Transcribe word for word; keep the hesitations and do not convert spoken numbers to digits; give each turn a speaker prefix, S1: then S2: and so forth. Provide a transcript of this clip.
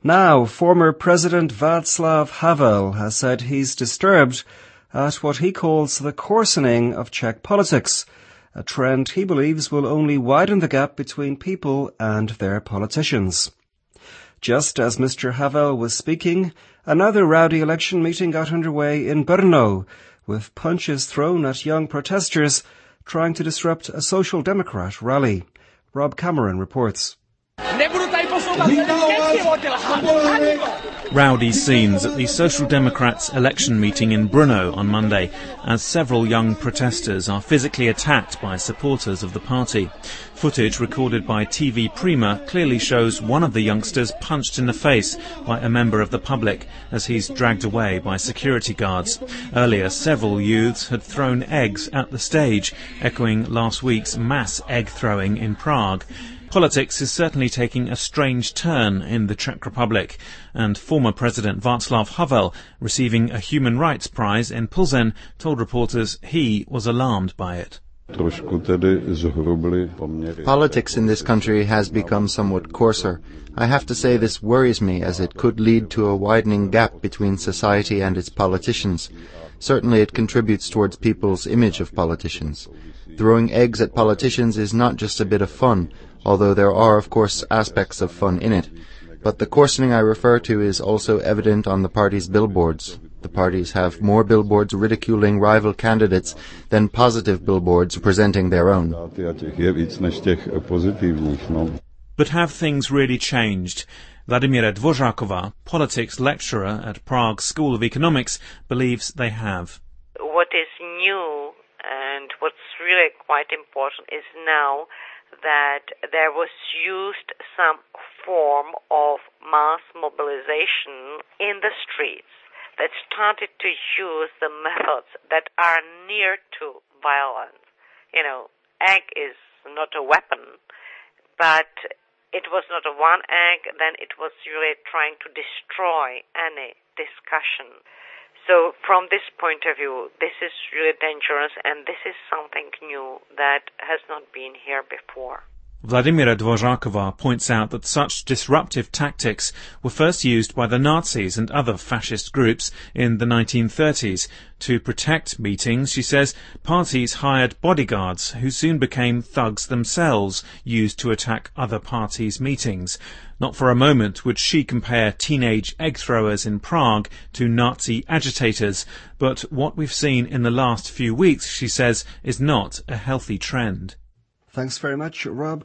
S1: Now, former President Václav Havel has said he's disturbed at what he calls the coarsening of Czech politics, a trend he believes will only widen the gap between people and their politicians. Just as Mister Havel was speaking, another rowdy election meeting got underway in Brno, with punches thrown at young protesters trying to disrupt a Social Democrat rally. Rob Cameron reports.
S2: Rowdy scenes at the Social Democrats' election meeting in Brno on Monday, as several young protesters are physically attacked by supporters of the party. Footage recorded by T V Prima clearly shows one of the youngsters punched in the face by a member of the public as he's dragged away by security guards. Earlier, several youths had thrown eggs at the stage, echoing last week's mass egg throwing in Prague. Politics is certainly taking a strange turn in the Czech Republic, and former President Václav Havel, receiving a human rights prize in Plzeň, told reporters he was alarmed by it.
S3: Politics in this country has become somewhat coarser. I have to say this worries me, as it could lead to a widening gap between society and its politicians. Certainly it contributes towards people's image of politicians. Throwing eggs at politicians is not just a bit of fun, although there are, of course, aspects of fun in it. But the coarsening I refer to is also evident on the party's billboards. The parties have more billboards ridiculing rival candidates than positive billboards presenting their own.
S2: But have things really changed? Vladimíra Dvořáková, politics lecturer at Prague School of Economics, believes they have.
S4: What is new and what's really quite important is now that there was used some form of mass mobilization in the streets that started to use the methods that are near to violence. You know, egg is not a weapon, but it was not a one egg, then it was really trying to destroy any discussion. So from this point of view, this is really dangerous, and this is something new that has not been here before.
S2: Vladimíra Dvořáková points out that such disruptive tactics were first used by the Nazis and other fascist groups in the nineteen thirties. To protect meetings, she says, parties hired bodyguards who soon became thugs themselves, used to attack other parties' meetings. Not for a moment would she compare teenage egg throwers in Prague to Nazi agitators, but what we've seen in the last few weeks, she says, is not a healthy trend.
S1: Thanks very much, Rob.